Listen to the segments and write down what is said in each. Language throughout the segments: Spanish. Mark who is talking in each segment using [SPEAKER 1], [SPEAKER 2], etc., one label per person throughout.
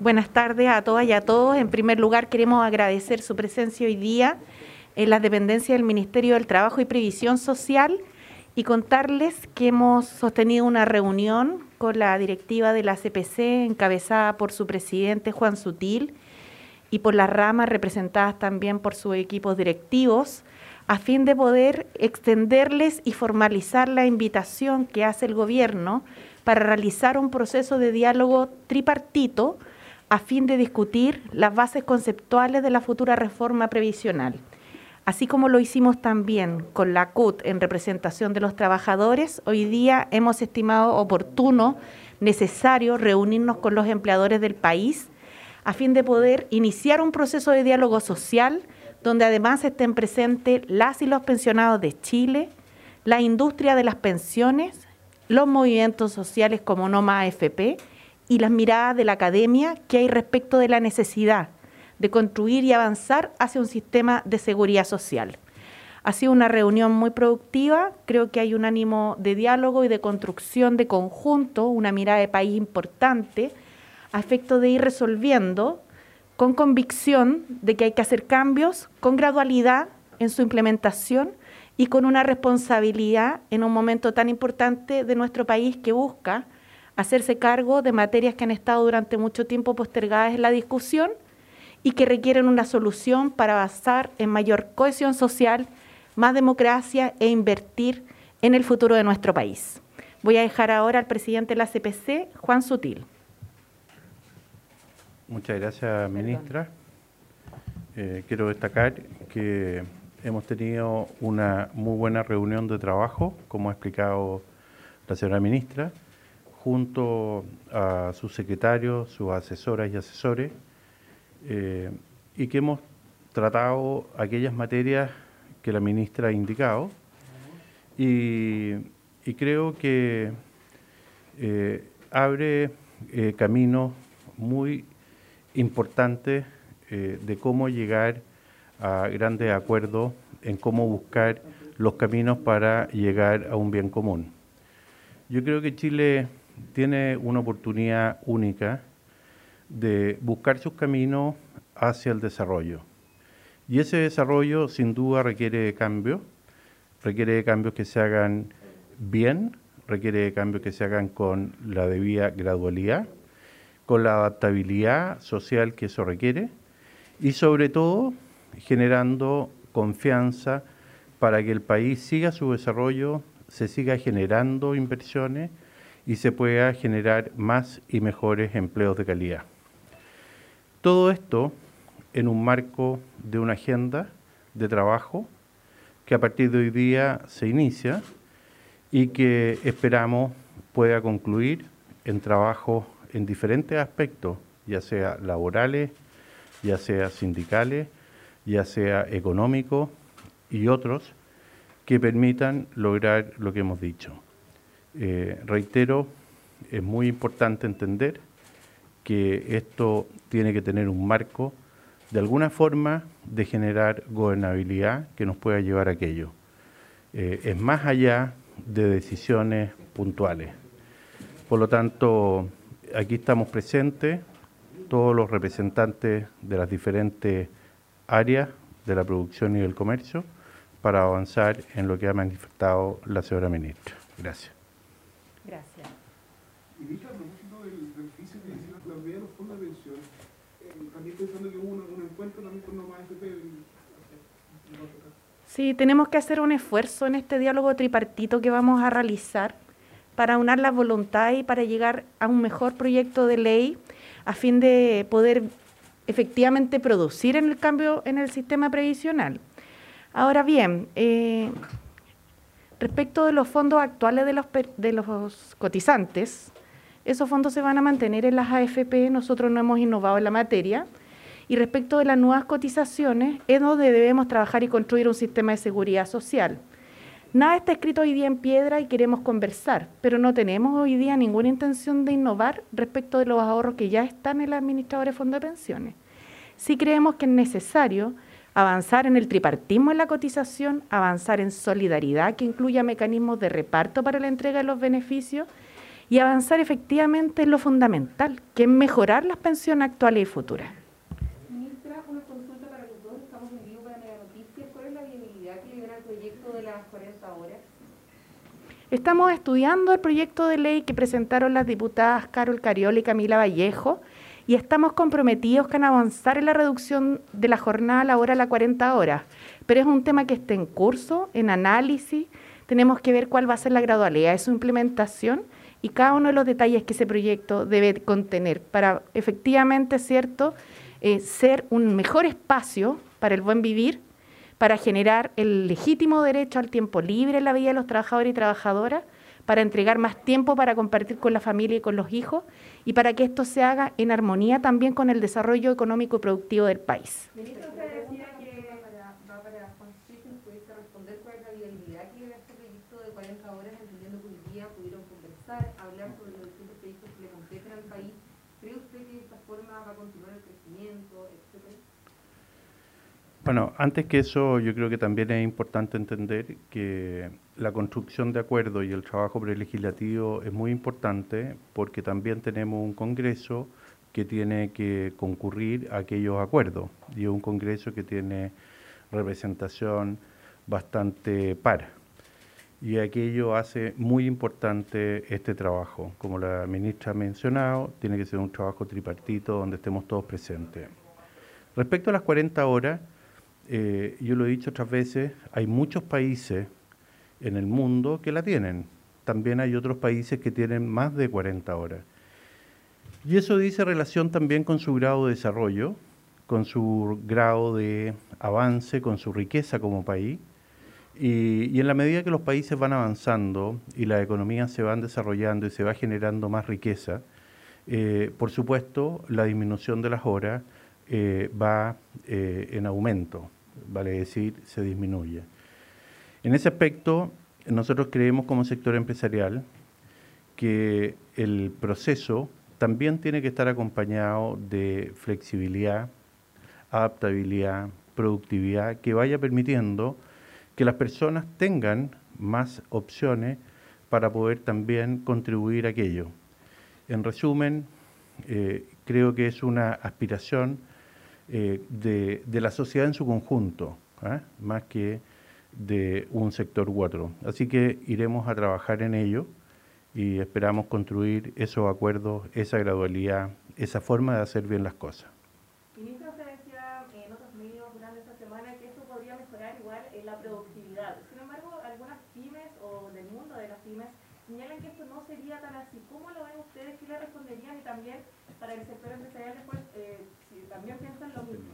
[SPEAKER 1] Buenas tardes a todas y a todos. En primer lugar, queremos agradecer su presencia hoy día en las dependencias del Ministerio del Trabajo y Previsión Social y contarles que hemos sostenido una reunión con la directiva de la CPC, encabezada por su presidente Juan Sutil, y por las ramas representadas también por sus equipos directivos, a fin de poder extenderles y formalizar la invitación que hace el Gobierno para realizar un proceso de diálogo tripartito a fin de discutir las bases conceptuales de la futura reforma previsional. Así como lo hicimos también con la CUT en representación de los trabajadores, hoy día hemos estimado oportuno, necesario, reunirnos con los empleadores del país a fin de poder iniciar un proceso de diálogo social donde además estén presentes las y los pensionados de Chile, la industria de las pensiones, los movimientos sociales como No Más AFP y las miradas de la academia que hay respecto de la necesidad de construir y avanzar hacia un sistema de seguridad social. Ha sido una reunión muy productiva, creo que hay un ánimo de diálogo y de construcción de conjunto, una mirada de país importante, a efecto de ir resolviendo con convicción de que hay que hacer cambios con gradualidad en su implementación y con una responsabilidad en un momento tan importante de nuestro país que busca hacerse cargo de materias que han estado durante mucho tiempo postergadas en la discusión y que requieren una solución para avanzar en mayor cohesión social, más democracia e invertir en el futuro de nuestro país. Voy a dejar ahora al presidente de la CPC, Juan Sutil.
[SPEAKER 2] Muchas gracias, ministra. Quiero destacar que hemos tenido una muy buena reunión de trabajo, como ha explicado la señora ministra, junto a sus secretarios, sus asesoras y asesores, y que hemos tratado aquellas materias que la ministra ha indicado, y creo que abre caminos muy importantes de cómo llegar a grandes acuerdos en cómo buscar los caminos para llegar a un bien común. Yo creo que Chile tiene una oportunidad única de buscar sus caminos hacia el desarrollo. Y ese desarrollo sin duda requiere cambios que se hagan bien, requiere cambios que se hagan con la debida gradualidad, con la adaptabilidad social que eso requiere y sobre todo generando confianza para que el país siga su desarrollo, se siga generando inversiones y se pueda generar más y mejores empleos de calidad. Todo esto en un marco de una agenda de trabajo que a partir de hoy día se inicia y que esperamos pueda concluir en trabajo en diferentes aspectos, ya sea laborales, ya sea sindicales, ya sea económicos y otros que permitan lograr lo que hemos dicho. Reitero, es muy importante entender que esto tiene que tener un marco de alguna forma de generar gobernabilidad que nos pueda llevar a aquello. Es más allá de decisiones puntuales. Por lo tanto, aquí estamos presentes todos los representantes de las diferentes áreas de la producción y del comercio para avanzar en lo que ha manifestado la señora ministra. Gracias.
[SPEAKER 1] Gracias.
[SPEAKER 3] Ministra, a propósito del beneficio que hicieron también los fondos de pensión, también pensando que hubo un encuentro también con No Más AFP.
[SPEAKER 1] Sí, tenemos que hacer un esfuerzo en este diálogo tripartito que vamos a realizar para aunar las voluntades y para llegar a un mejor proyecto de ley a fin de poder efectivamente producir en el cambio en el sistema previsional. Ahora bien, respecto de los fondos actuales de los cotizantes, esos fondos se van a mantener en las AFP, nosotros no hemos innovado en la materia, y respecto de las nuevas cotizaciones es donde debemos trabajar y construir un sistema de seguridad social. Nada está escrito hoy día en piedra y queremos conversar, pero no tenemos hoy día ninguna intención de innovar respecto de los ahorros que ya están en la administradora de fondos de pensiones. Sí creemos que es necesario avanzar en el tripartismo en la cotización, avanzar en solidaridad que incluya mecanismos de reparto para la entrega de los beneficios y avanzar efectivamente en lo fundamental, que es mejorar las pensiones actuales y futuras.
[SPEAKER 4] Ministra, una consulta para los dos, estamos en vivo para Mega Noticias. ¿Cuál es la viabilidad que le da el proyecto de las 40 horas?
[SPEAKER 1] Estamos estudiando el proyecto de ley que presentaron las diputadas Carol Cariola y Camila Vallejo y estamos comprometidos con avanzar en la reducción de la jornada laboral a 40 horas, pero es un tema que está en curso, en análisis, tenemos que ver cuál va a ser la gradualidad de su implementación y cada uno de los detalles que ese proyecto debe contener para efectivamente, ¿cierto?, ser un mejor espacio para el buen vivir, para generar el legítimo derecho al tiempo libre en la vida de los trabajadores y trabajadoras, para entregar más tiempo para compartir con la familia y con los hijos, y para que esto se haga en armonía también con el desarrollo económico y productivo del país.
[SPEAKER 4] Ministro, usted decía que va para Constitution, ¿pudiese responder cuál es la viabilidad que le da este proyecto de 40 horas, entendiendo que hoy día pudieron conversar, hablar sobre los distintos proyectos que le competen al país? ¿Cree usted que de esta forma va a continuar el crecimiento, etcétera?
[SPEAKER 2] Bueno, antes que eso, yo creo que también es importante entender que la construcción de acuerdos y el trabajo prelegislativo es muy importante porque también tenemos un Congreso que tiene que concurrir a aquellos acuerdos y es un Congreso que tiene representación bastante par. Y aquello hace muy importante este trabajo. Como la ministra ha mencionado, tiene que ser un trabajo tripartito donde estemos todos presentes. Respecto a las 40 horas, yo lo he dicho otras veces, hay muchos países en el mundo que la tienen. También hay otros países que tienen más de 40 horas. Y eso dice relación también con su grado de desarrollo, con su grado de avance, con su riqueza como país. Y en la medida que los países van avanzando y las economías se van desarrollando y se va generando más riqueza, por supuesto, la disminución de las horas va en aumento, vale decir, se disminuye. En ese aspecto, nosotros creemos como sector empresarial que el proceso también tiene que estar acompañado de flexibilidad, adaptabilidad, productividad, que vaya permitiendo que las personas tengan más opciones para poder también contribuir a aquello. En resumen, creo que es una aspiración de la sociedad en su conjunto, más que de un sector u otro. Así que iremos a trabajar en ello y esperamos construir esos acuerdos, esa gradualidad, esa forma de hacer bien las cosas.
[SPEAKER 4] Ministro, usted decía en otros medios durante esta semana que esto podría mejorar igual en la productividad. Sin embargo, algunas pymes o del mundo de las pymes señalan que esto no sería tan así. ¿Cómo lo ven ustedes? ¿Qué le responderían? Y también para el sector empresarial después, si también piensan lo mismo.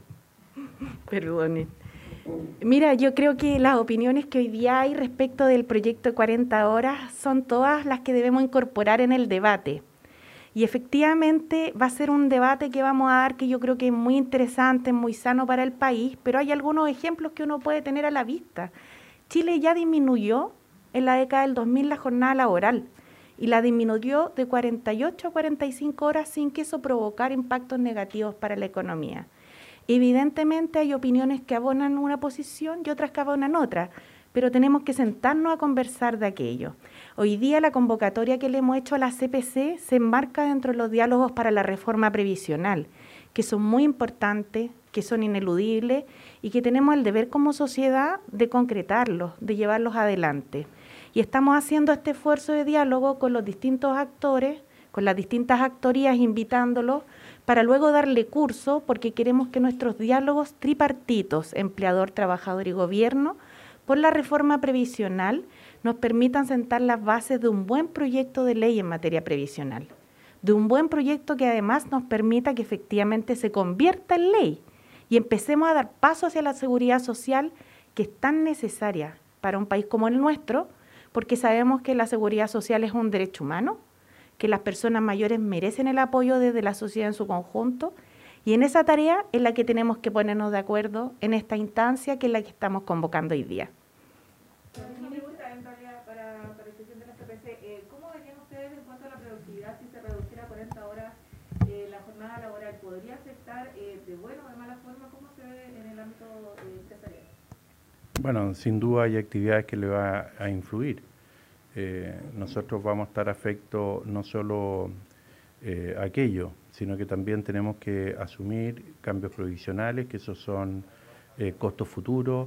[SPEAKER 1] Perdone. Mira, yo creo que las opiniones que hoy día hay respecto del proyecto de 40 horas son todas las que debemos incorporar en el debate. Y efectivamente va a ser un debate que vamos a dar que yo creo que es muy interesante, muy sano para el país, pero hay algunos ejemplos que uno puede tener a la vista. Chile ya disminuyó en la década del 2000 la jornada laboral y la disminuyó de 48 a 45 horas sin que eso provocara impactos negativos para la economía. Evidentemente hay opiniones que abonan una posición y otras que abonan otra, pero tenemos que sentarnos a conversar de aquello. Hoy día la convocatoria que le hemos hecho a la CPC se enmarca dentro de los diálogos para la reforma previsional, que son muy importantes, que son ineludibles y que tenemos el deber como sociedad de concretarlos, de llevarlos adelante. Y estamos haciendo este esfuerzo de diálogo con los distintos actores, con las distintas actorías, invitándolos para luego darle curso, porque queremos que nuestros diálogos tripartitos, empleador, trabajador y gobierno, por la reforma previsional, nos permitan sentar las bases de un buen proyecto de ley en materia previsional, de un buen proyecto que además nos permita que efectivamente se convierta en ley y empecemos a dar paso hacia la seguridad social que es tan necesaria para un país como el nuestro, porque sabemos que la seguridad social es un derecho humano, que las personas mayores merecen el apoyo desde la sociedad en su conjunto, y en esa tarea es la que tenemos que ponernos de acuerdo en esta instancia que es la que estamos convocando hoy día.
[SPEAKER 4] Una pregunta en realidad para la sesión de la CPC. ¿Cómo verían ustedes en cuanto a la productividad si se reduciera a 40 horas la jornada laboral? ¿Podría afectar de buena o de mala forma? ¿Cómo se ve en el ámbito empresarial?
[SPEAKER 2] Bueno, sin duda hay actividades que le va a influir. nosotros vamos a estar afectos no solo a aquello, sino que también tenemos que asumir cambios provisionales, que esos son costos futuros,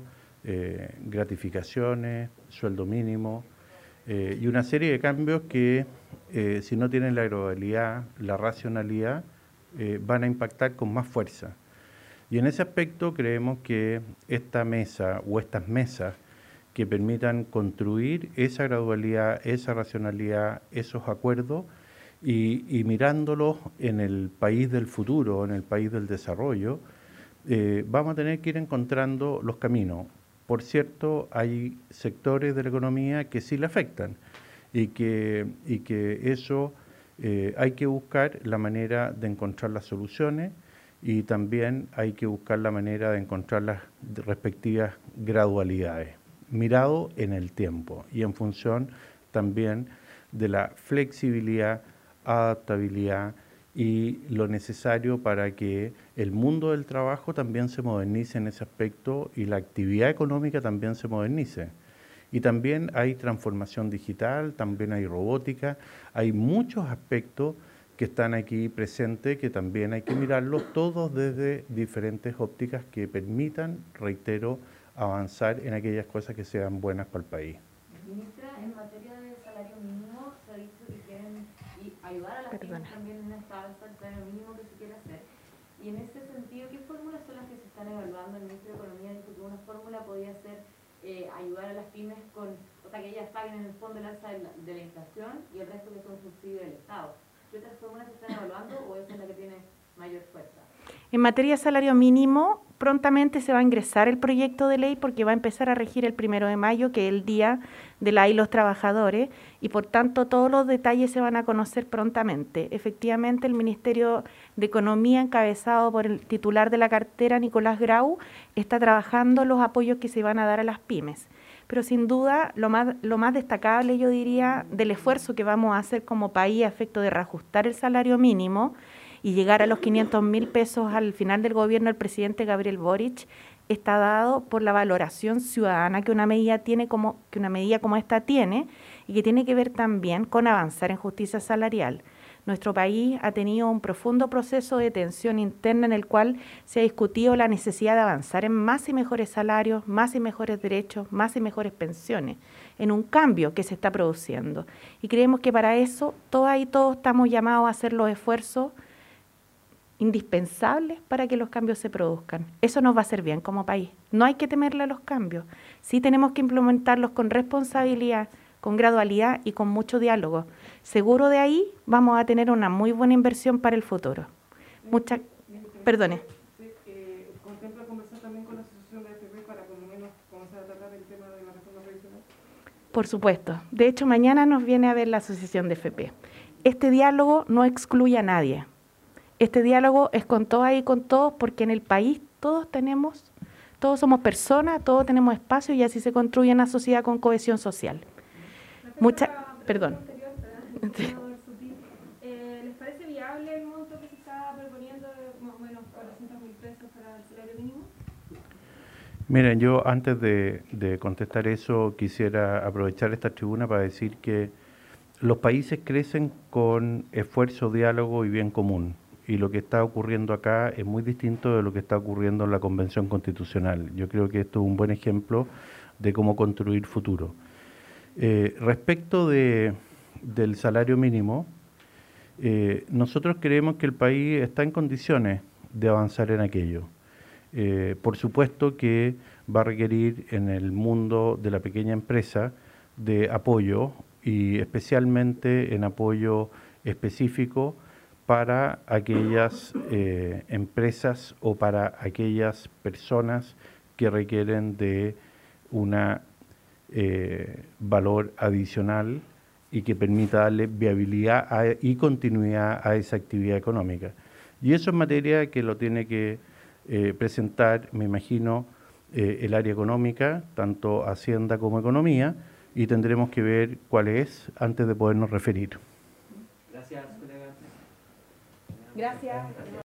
[SPEAKER 2] gratificaciones, sueldo mínimo, y una serie de cambios que si no tienen la gradualidad, la racionalidad, van a impactar con más fuerza. Y en ese aspecto creemos que esta mesa o estas mesas que permitan construir esa gradualidad, esa racionalidad, esos acuerdos y mirándolos en el país del futuro, en el país del desarrollo, vamos a tener que ir encontrando los caminos. Por cierto, hay sectores de la economía que sí le afectan y que eso hay que buscar la manera de encontrar las soluciones y también hay que buscar la manera de encontrar las respectivas gradualidades, mirado en el tiempo y en función también de la flexibilidad, adaptabilidad y lo necesario para que el mundo del trabajo también se modernice en ese aspecto y la actividad económica también se modernice. Y también hay transformación digital, también hay robótica, hay muchos aspectos que están aquí presentes que también hay que mirarlos todos desde diferentes ópticas que permitan, reitero, avanzar en aquellas cosas que sean buenas para el país.
[SPEAKER 5] Ministra, en materia de salario mínimo, se ha dicho que quieren ayudar a las pymes también en esta alza del salario mínimo que se quiere hacer. Y en ese sentido, ¿qué fórmulas son las que se están evaluando? El ministro de Economía dijo que una fórmula podía ser ayudar a las pymes con, o sea, que ellas paguen en el fondo el alza de la inflación y el resto que son subsidios del Estado. ¿Qué otras fórmulas se están evaluando o esa es la que tiene mayor fuerza?
[SPEAKER 1] En materia de salario mínimo, prontamente se va a ingresar el proyecto de ley porque va a empezar a regir el 1 de mayo, que es el Día de la y los Trabajadores, y por tanto todos los detalles se van a conocer prontamente. Efectivamente, el Ministerio de Economía, encabezado por el titular de la cartera, Nicolás Grau, está trabajando los apoyos que se van a dar a las pymes. Pero sin duda, lo más destacable, yo diría, del esfuerzo que vamos a hacer como país a efecto de reajustar el salario mínimo y llegar a los 500.000 pesos al final del gobierno del presidente Gabriel Boric, está dado por la valoración ciudadana que una medida como esta tiene y que tiene que ver también con avanzar en justicia salarial. Nuestro país ha tenido un profundo proceso de tensión interna en el cual se ha discutido la necesidad de avanzar en más y mejores salarios, más y mejores derechos, más y mejores pensiones, en un cambio que se está produciendo. Y creemos que para eso todas y todos estamos llamados a hacer los esfuerzos indispensables para que los cambios se produzcan. Eso nos va a hacer bien como país. No hay que temerle a los cambios. Sí tenemos que implementarlos con responsabilidad, con gradualidad y con mucho diálogo. Seguro de ahí vamos a tener una muy buena inversión para el futuro. Perdone.
[SPEAKER 3] ¿Contempla conversar también con la asociación de AFP para por lo menos comenzar a tratar el tema de la reforma previsional?
[SPEAKER 1] Por supuesto. De hecho, mañana nos viene a ver la asociación de AFP. Este diálogo no excluye a nadie. Este diálogo es con todas y con todos porque en el país todos somos personas, todos tenemos espacio y así se construye una sociedad con cohesión social. Perdón.
[SPEAKER 4] ¿Les parece viable el monto que se está proponiendo de más o menos 400.000 pesos para el salario mínimo?
[SPEAKER 2] Miren, yo antes de contestar eso quisiera aprovechar esta tribuna para decir que los países crecen con esfuerzo, diálogo y bien común. Y lo que está ocurriendo acá es muy distinto de lo que está ocurriendo en la Convención Constitucional. Yo creo que esto es un buen ejemplo de cómo construir futuro. Respecto del salario mínimo, nosotros creemos que el país está en condiciones de avanzar en aquello. Por supuesto que va a requerir en el mundo de la pequeña empresa de apoyo y especialmente en apoyo específico para aquellas empresas o para aquellas personas que requieren de una valor adicional y que permita darle viabilidad y continuidad a esa actividad económica. Y eso es materia que lo tiene que presentar, me imagino, el área económica, tanto Hacienda como Economía, y tendremos que ver cuál es antes de podernos referir.
[SPEAKER 5] Gracias, colega.
[SPEAKER 1] Gracias.